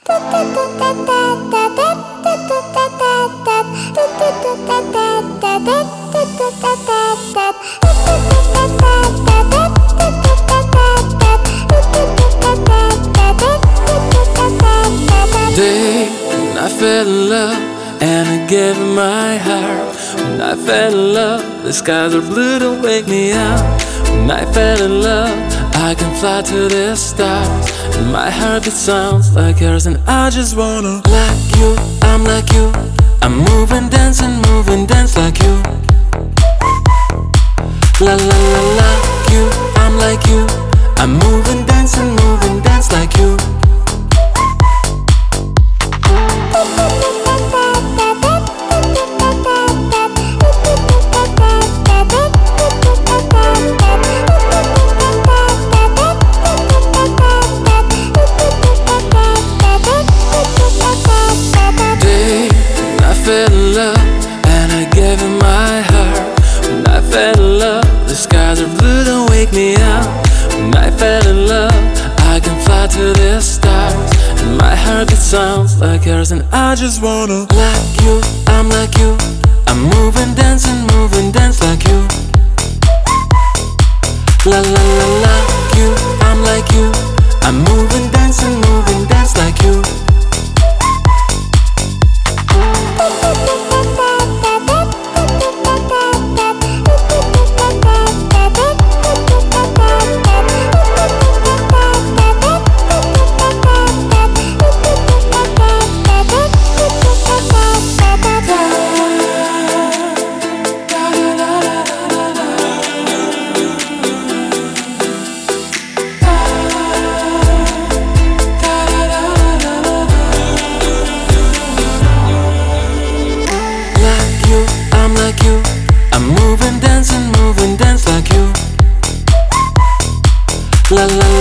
Day when I fell in love and I gave it my heart. When I fell in love, the skies are blue to wake me up. When I fell in love, I can fly to the stars, and my heartbeat sounds like yours. And I just wanna like you, I'm like you. I'm moving, dancing, moving, dance like you. La la la, like you, I'm like you. I'm moving, dancing, moving, dance like you. Fell in love and I gave it my heart. When I fell in love, the skies are blue to wake me up. When I fell in love, I can fly to the stars, and my heartbeat sounds like yours. And I just wanna like you, I'm like you. I'm moving, dancing, moving, dance like you. La la la, like you, I'm like you. I'm moving, dancing, moving, dance like you. I'm moving, dancing, moving, dance like you. La la